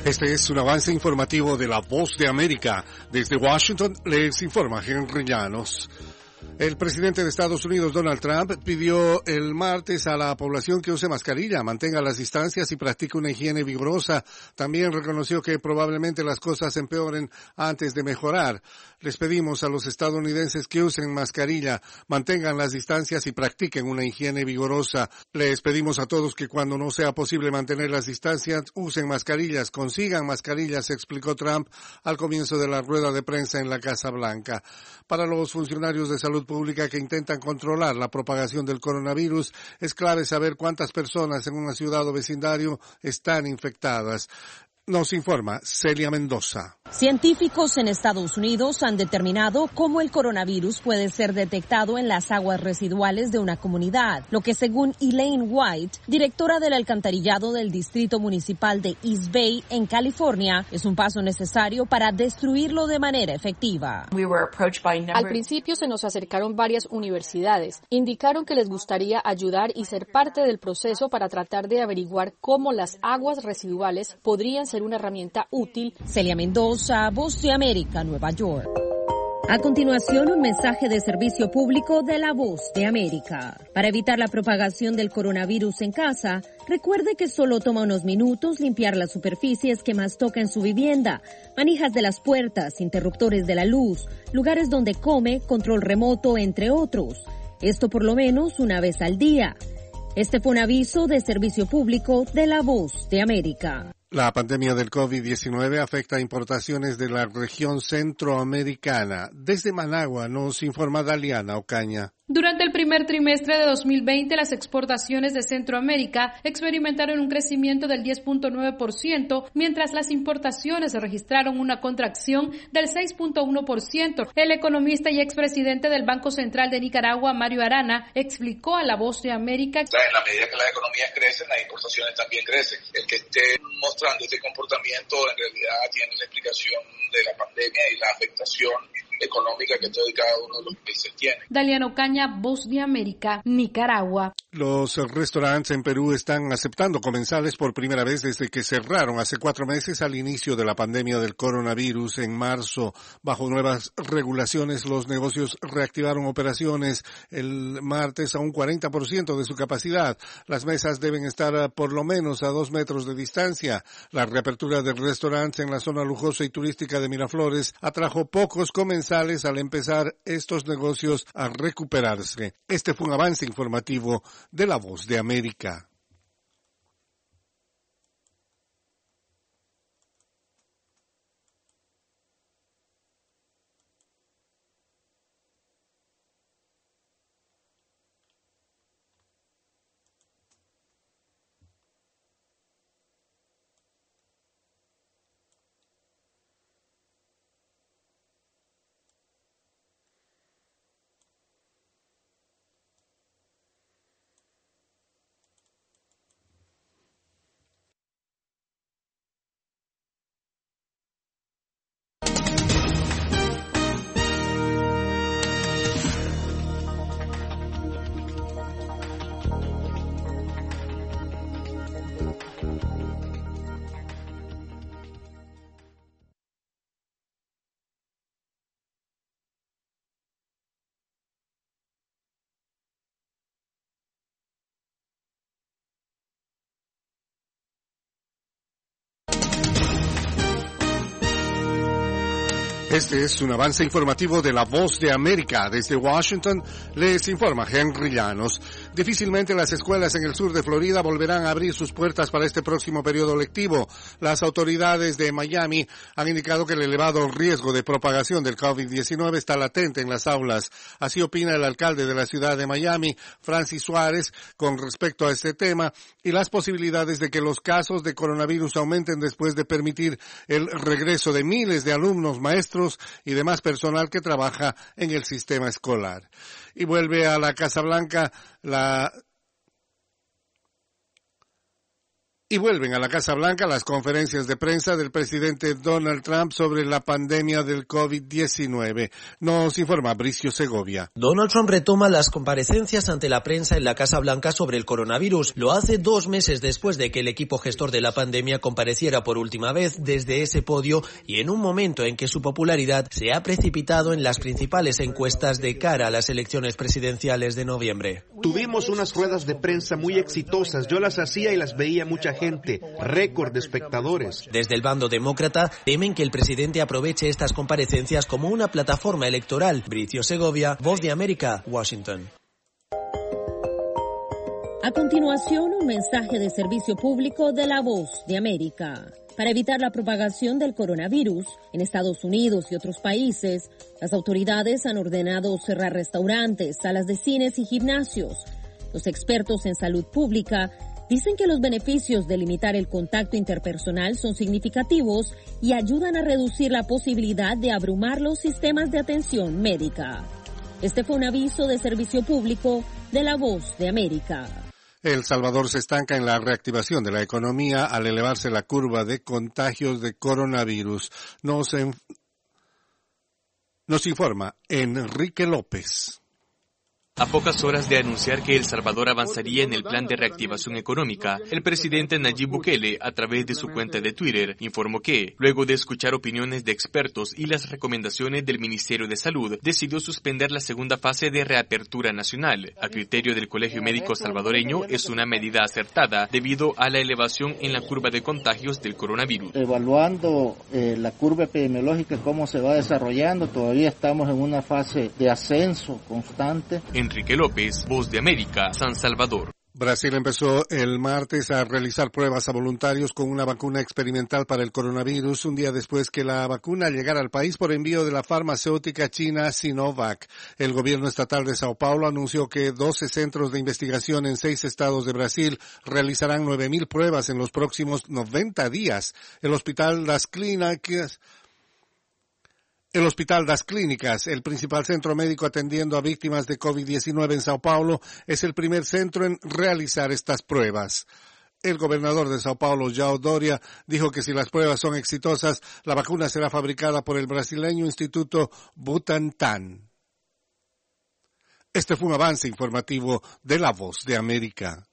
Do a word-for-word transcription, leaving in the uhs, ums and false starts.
Este es un avance informativo de La Voz de América. Desde Washington les informa Henry Llanos. El presidente de Estados Unidos, Donald Trump, pidió el martes a la población que use mascarilla, mantenga las distancias y practique una higiene vigorosa. También reconoció que probablemente las cosas empeoren antes de mejorar. Les pedimos a los estadounidenses que usen mascarilla, mantengan las distancias y practiquen una higiene vigorosa. Les pedimos a todos que cuando no sea posible mantener las distancias, usen mascarillas, consigan mascarillas, explicó Trump al comienzo de la rueda de prensa en la Casa Blanca. Para los funcionarios de salud pública que intentan controlar la propagación del coronavirus, es clave saber cuántas personas en una ciudad o vecindario están infectadas. Nos informa Celia Mendoza. Científicos en Estados Unidos han determinado cómo el coronavirus puede ser detectado en las aguas residuales de una comunidad, lo que según Elaine White, directora del alcantarillado del Distrito Municipal de East Bay en California, es un paso necesario para destruirlo de manera efectiva. Al principio se nos acercaron varias universidades, indicaron que les gustaría ayudar y ser parte del proceso para tratar de averiguar cómo las aguas residuales podrían ser una herramienta útil. Celia Mendoza, Voz de América, Nueva York. A continuación, un mensaje de servicio público de la Voz de América. Para evitar la propagación del coronavirus en casa, recuerde que solo toma unos minutos limpiar las superficies que más toca en su vivienda, manijas de las puertas, interruptores de la luz, lugares donde come, control remoto, entre otros. Esto por lo menos una vez al día. Este fue un aviso de servicio público de la Voz de América. La pandemia del COVID diecinueve afecta a importaciones de la región centroamericana. Desde Managua nos informa Daliana Ocaña. Durante el primer trimestre de dos mil veinte, las exportaciones de Centroamérica experimentaron un crecimiento del diez punto nueve por ciento, mientras las importaciones registraron una contracción del seis punto uno por ciento. El economista y expresidente del Banco Central de Nicaragua, Mario Arana, explicó a La Voz de América: en la medida que las economías crecen, las importaciones también crecen. El que esté mostrando este comportamiento en realidad tiene la explicación de la pandemia y la afectación económica que todo y cada uno de los países tiene. Daliana Ocaña, Voz de América, Nicaragua. Los restaurantes en Perú están aceptando comensales por primera vez desde que cerraron hace cuatro meses al inicio de la pandemia del coronavirus en marzo. Bajo nuevas regulaciones, los negocios reactivaron operaciones el martes a un cuarenta por ciento de su capacidad. Las mesas deben estar por lo menos a dos metros de distancia. La reapertura de restaurantes en la zona lujosa y turística de Miraflores atrajo pocos comensales al empezar estos negocios a recuperarse. Este fue un avance informativo de La Voz de América. Este es un avance informativo de La Voz de América. Desde Washington les informa Henry Llanos. Difícilmente las escuelas en el sur de Florida volverán a abrir sus puertas para este próximo periodo lectivo. Las autoridades de Miami han indicado que el elevado riesgo de propagación del COVID diecinueve está latente en las aulas. Así opina el alcalde de la ciudad de Miami, Francis Suárez, con respecto a este tema y las posibilidades de que los casos de coronavirus aumenten después de permitir el regreso de miles de alumnos, maestros y demás personal que trabaja en el sistema escolar. Y vuelve a la Casa Blanca la Y vuelven a la Casa Blanca las conferencias de prensa del presidente Donald Trump sobre la pandemia del COVID diecinueve. Nos informa Bricio Segovia. Donald Trump retoma las comparecencias ante la prensa en la Casa Blanca sobre el coronavirus. Lo hace dos meses después de que el equipo gestor de la pandemia compareciera por última vez desde ese podio y en un momento en que su popularidad se ha precipitado en las principales encuestas de cara a las elecciones presidenciales de noviembre. Tuvimos unas ruedas de prensa muy exitosas. Yo las hacía y las veía mucha gente. Gente, récord de espectadores. Desde el bando demócrata temen que el presidente aproveche estas comparecencias como una plataforma electoral. Bricio Segovia, Voz de América, Washington. A continuación, un mensaje de servicio público de la Voz de América. Para evitar la propagación del coronavirus en Estados Unidos y otros países, las autoridades han ordenado cerrar restaurantes, salas de cines y gimnasios. Los expertos en salud pública dicen que los beneficios de limitar el contacto interpersonal son significativos y ayudan a reducir la posibilidad de abrumar los sistemas de atención médica. Este fue un aviso de servicio público de la Voz de América. El Salvador se estanca en la reactivación de la economía al elevarse la curva de contagios de coronavirus. Nos, en... Nos informa Enrique López. A pocas horas de anunciar que El Salvador avanzaría en el plan de reactivación económica, el presidente Nayib Bukele, a través de su cuenta de Twitter, informó que, luego de escuchar opiniones de expertos y las recomendaciones del Ministerio de Salud, decidió suspender la segunda fase de reapertura nacional. A criterio del Colegio Médico Salvadoreño, es una medida acertada debido a la elevación en la curva de contagios del coronavirus. Evaluando eh, la curva epidemiológica, cómo se va desarrollando, todavía estamos en una fase de ascenso constante. Enrique López, Voz de América, San Salvador. Brasil empezó el martes a realizar pruebas a voluntarios con una vacuna experimental para el coronavirus, un día después que la vacuna llegara al país por envío de la farmacéutica china Sinovac. El gobierno estatal de Sao Paulo anunció que doce centros de investigación en seis estados de Brasil realizarán nueve mil pruebas en los próximos noventa días. El Hospital das Clínicas El Hospital das Clínicas, el principal centro médico atendiendo a víctimas de COVID diecinueve en Sao Paulo, es el primer centro en realizar estas pruebas. El gobernador de Sao Paulo, João Doria, dijo que si las pruebas son exitosas, la vacuna será fabricada por el brasileño Instituto Butantan. Este fue un avance informativo de La Voz de América.